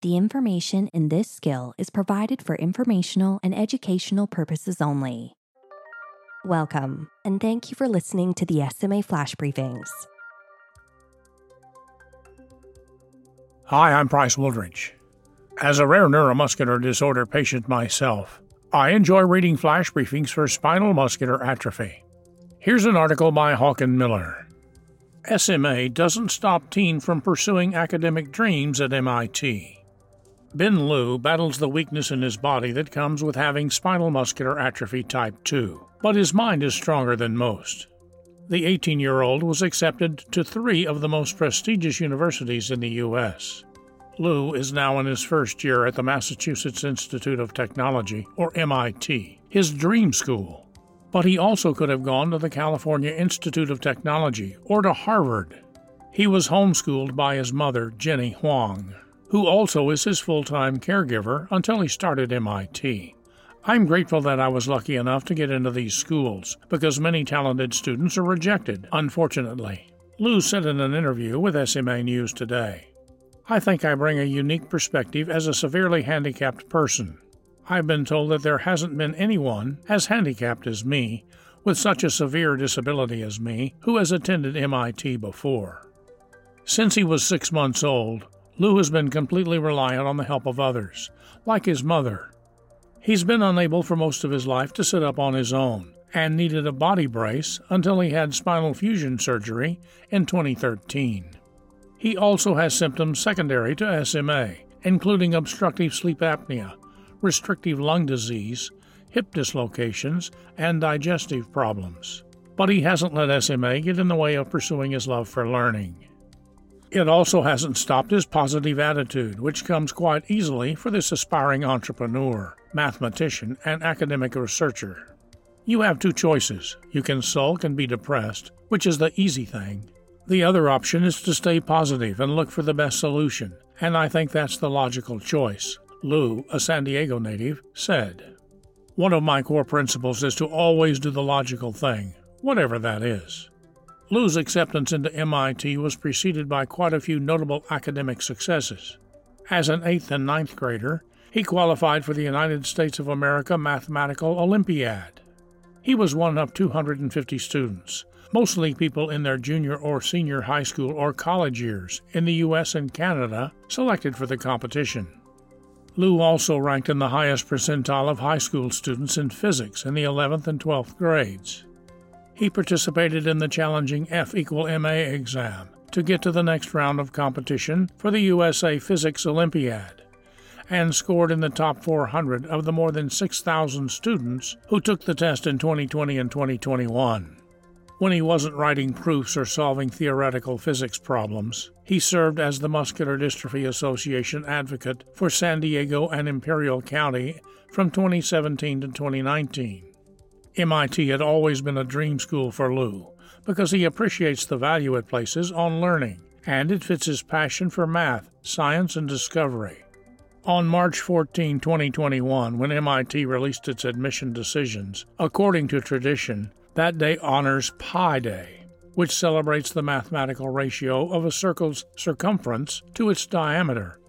The information in this skill is provided for informational and educational purposes only. Welcome, and thank you for listening to the SMA Flash Briefings. Hi, I'm Price Woolridge. As a rare neuromuscular disorder patient myself, I enjoy reading flash briefings for spinal muscular atrophy. Here's an article by Hawken Miller. SMA doesn't stop teen from pursuing academic dreams at MIT. Ben Liu battles the weakness in his body that comes with having spinal muscular atrophy type 2, but his mind is stronger than most. The 18-year-old was accepted to 3 of the most prestigious universities in the U.S. Liu is now in his first year at the Massachusetts Institute of Technology, or MIT, his dream school. But he also could have gone to the California Institute of Technology or to Harvard. He was homeschooled by his mother, Jenny Huang, who also is his full-time caregiver until he started MIT. I'm grateful that I was lucky enough to get into these schools, because many talented students are rejected, unfortunately. Liu said in an interview with SMA News Today, "I think I bring a unique perspective as a severely handicapped person. I've been told that there hasn't been anyone as handicapped as me, with such a severe disability as me, who has attended MIT before." Since he was 6 months old, Liu has been completely reliant on the help of others, like his mother. He's been unable for most of his life to sit up on his own, and needed a body brace until he had spinal fusion surgery in 2013. He also has symptoms secondary to SMA, including obstructive sleep apnea, restrictive lung disease, hip dislocations, and digestive problems. But he hasn't let SMA get in the way of pursuing his love for learning. It also hasn't stopped his positive attitude, which comes quite easily for this aspiring entrepreneur, mathematician, and academic researcher. You have 2 choices. You can sulk and be depressed, which is the easy thing. The other option is to stay positive and look for the best solution, and I think that's the logical choice, Liu, a San Diego native, said. "One of my core principles is to always do the logical thing, whatever that is." Liu's acceptance into MIT was preceded by quite a few notable academic successes. As an 8th and 9th grader, he qualified for the United States of America Mathematical Olympiad. He was one of 250 students, mostly people in their junior or senior high school or college years in the U.S. and Canada, selected for the competition. Liu also ranked in the highest percentile of high school students in physics in the 11th and 12th grades. He participated in the challenging F=MA exam to get to the next round of competition for the USA Physics Olympiad, and scored in the top 400 of the more than 6,000 students who took the test in 2020 and 2021. When he wasn't writing proofs or solving theoretical physics problems, he served as the Muscular Dystrophy Association advocate for San Diego and Imperial County from 2017 to 2019. MIT had always been a dream school for Liu because he appreciates the value it places on learning, and it fits his passion for math, science, and discovery. On March 14, 2021, when MIT released its admission decisions, according to tradition, that day honors Pi Day, which celebrates the mathematical ratio of a circle's circumference to its diameter,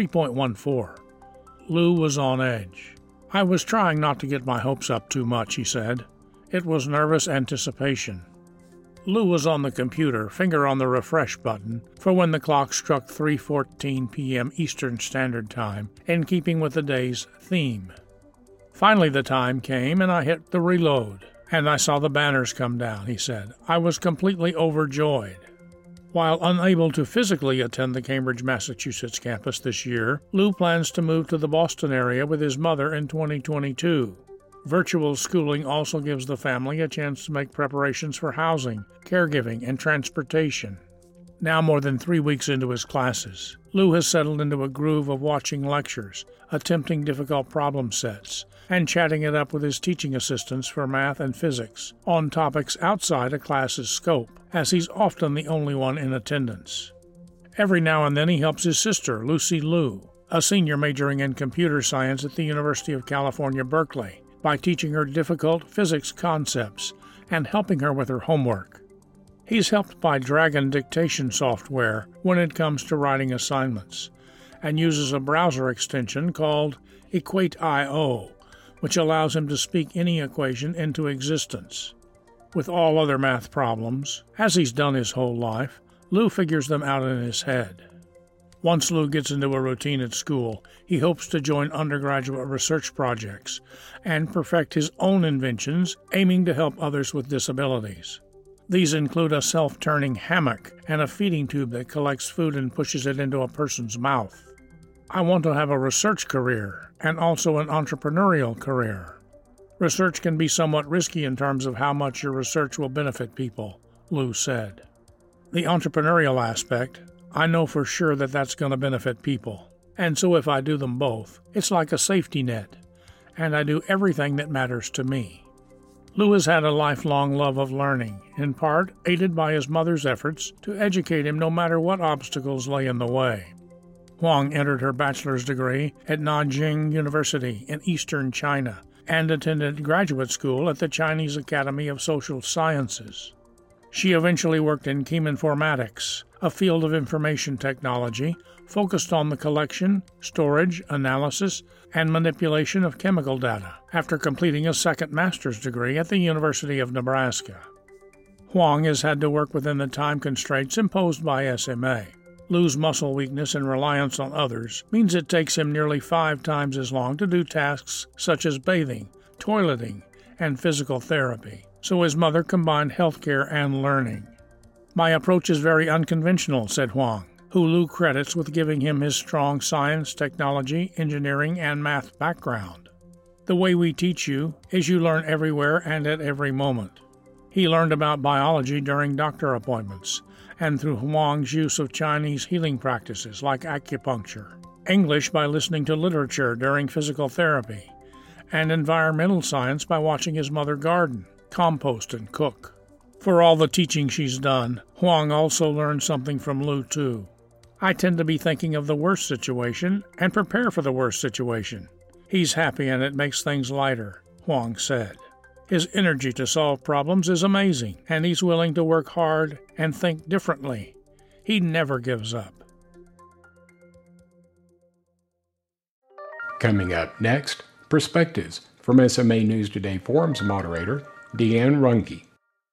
3.14. Liu was on edge. "I was trying not to get my hopes up too much," he said. "It was nervous anticipation." Liu was on the computer, finger on the refresh button, for when the clock struck 3:14 p.m. Eastern Standard Time, in keeping with the day's theme. "Finally the time came, and I hit the reload, and I saw the banners come down," he said. "I was completely overjoyed." While unable to physically attend the Cambridge, Massachusetts campus this year, Liu plans to move to the Boston area with his mother in 2022. Virtual schooling also gives the family a chance to make preparations for housing, caregiving, and transportation. Now more than 3 weeks into his classes, Liu has settled into a groove of watching lectures, attempting difficult problem sets, and chatting it up with his teaching assistants for math and physics on topics outside a class's scope, as he's often the only one in attendance. Every now and then he helps his sister, Lucy Liu, a senior majoring in computer science at the University of California, Berkeley, by teaching her difficult physics concepts and helping her with her homework. He's helped by Dragon dictation software when it comes to writing assignments, and uses a browser extension called Equate.io, which allows him to speak any equation into existence. With all other math problems, as he's done his whole life, Lou figures them out in his head. Once Lou gets into a routine at school, he hopes to join undergraduate research projects and perfect his own inventions, aiming to help others with disabilities. These include a self-turning hammock and a feeding tube that collects food and pushes it into a person's mouth. I want to have a research career and also an entrepreneurial career. Research can be somewhat risky in terms of how much your research will benefit people, Lou said. The entrepreneurial aspect, I know for sure that that's going to benefit people. And so if I do them both, it's like a safety net, and I do everything that matters to me. Lou has had a lifelong love of learning, in part aided by his mother's efforts to educate him no matter what obstacles lay in the way. Huang entered her bachelor's degree at Nanjing University in eastern China and attended graduate school at the Chinese Academy of Social Sciences. She eventually worked in cheminformatics, a field of information technology focused on the collection, storage, analysis, and manipulation of chemical data, after completing a second master's degree at the University of Nebraska. Huang has had to work within the time constraints imposed by SMA. Lou's muscle weakness and reliance on others means it takes him nearly 5 times as long to do tasks such as bathing, toileting, and physical therapy, so his mother combined healthcare and learning. My approach is very unconventional, said Huang, who Lou credits with giving him his strong science, technology, engineering, and math background. The way we teach you is you learn everywhere and at every moment. He learned about biology during doctor appointments, and through Huang's use of Chinese healing practices like acupuncture, English by listening to literature during physical therapy, and environmental science by watching his mother garden, compost, and cook. For all the teaching she's done, Huang also learned something from Lou, too. I tend to be thinking of the worst situation and prepare for the worst situation. He's happy and it makes things lighter, Huang said. His energy to solve problems is amazing, and he's willing to work hard and think differently. He never gives up. Coming up next, Perspectives from SMA News Today Forums moderator Deanne Runge.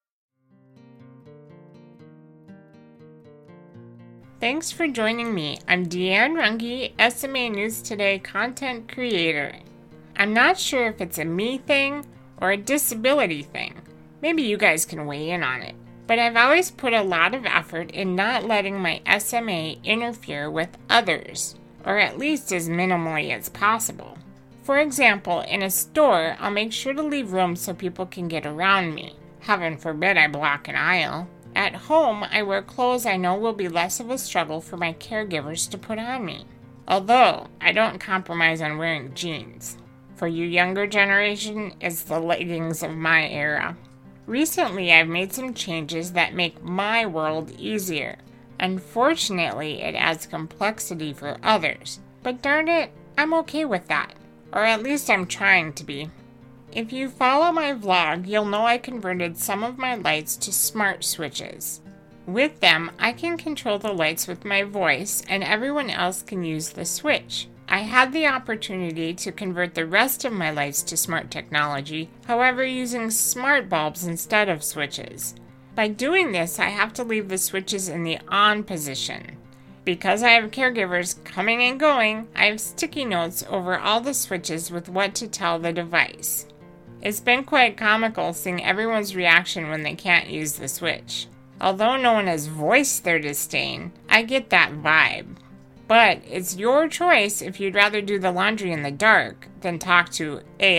Thanks for joining me. I'm Deanne Runge, SMA News Today content creator. I'm not sure if it's a me thing or a disability thing. Maybe you guys can weigh in on it. But I've always put a lot of effort in not letting my SMA interfere with others, or at least as minimally as possible. For example, in a store, I'll make sure to leave room so people can get around me. Heaven forbid I block an aisle. At home, I wear clothes I know will be less of a struggle for my caregivers to put on me. Although, I don't compromise on wearing jeans. For you younger generation, it's the leggings of my era. Recently, I've made some changes that make my world easier. Unfortunately, it adds complexity for others. But darn it, I'm okay with that. Or at least I'm trying to be. If you follow my vlog, you'll know I converted some of my lights to smart switches. With them, I can control the lights with my voice, and everyone else can use the switch. I had the opportunity to convert the rest of my lights to smart technology, however using smart bulbs instead of switches. By doing this, I have to leave the switches in the on position. Because I have caregivers coming and going, I have sticky notes over all the switches with what to tell the device. It's been quite comical seeing everyone's reaction when they can't use the switch. Although no one has voiced their disdain, I get that vibe. But it's your choice if you'd rather do the laundry in the dark than talk to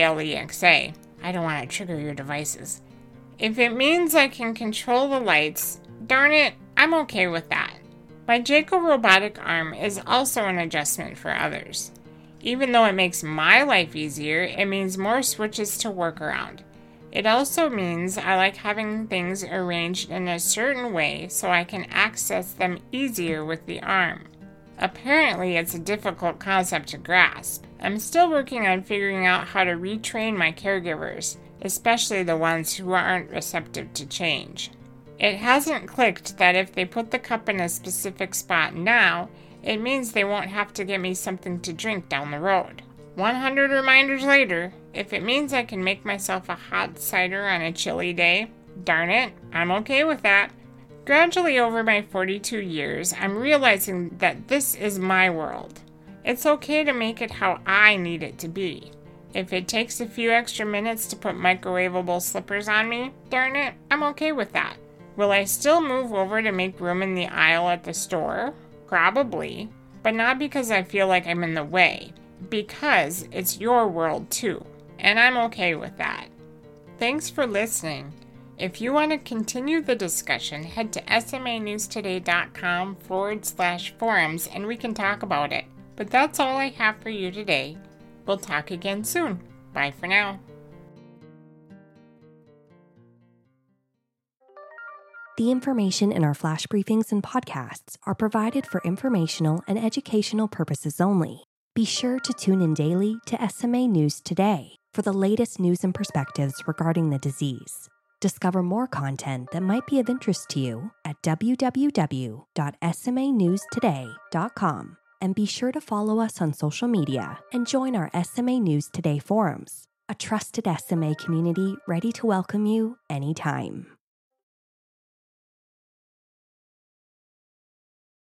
Alexa. I don't want to trigger your devices. If it means I can control the lights, darn it, I'm okay with that. My Jayco robotic arm is also an adjustment for others. Even though it makes my life easier, it means more switches to work around. It also means I like having things arranged in a certain way so I can access them easier with the arm. Apparently, it's a difficult concept to grasp. I'm still working on figuring out how to retrain my caregivers, especially the ones who aren't receptive to change. It hasn't clicked that if they put the cup in a specific spot now, It means they won't have to get me something to drink down the road. 100 reminders later, if it means I can make myself a hot cider on a chilly day, darn it, I'm okay with that. Gradually over my 42 years, I'm realizing that this is my world. It's okay to make it how I need it to be. If it takes a few extra minutes to put microwavable slippers on me, darn it, I'm okay with that. Will I still move over to make room in the aisle at the store? Probably, but not because I feel like I'm in the way, because it's your world too, and I'm okay with that. Thanks for listening. If you want to continue the discussion, head to smanewstoday.com/forums and we can talk about it. But that's all I have for you today. We'll talk again soon. Bye for now. The information in our flash briefings and podcasts are provided for informational and educational purposes only. Be sure to tune in daily to SMA News Today for the latest news and perspectives regarding the disease. Discover more content that might be of interest to you at www.smanewstoday.com, and be sure to follow us on social media and join our SMA News Today forums, a trusted SMA community ready to welcome you anytime.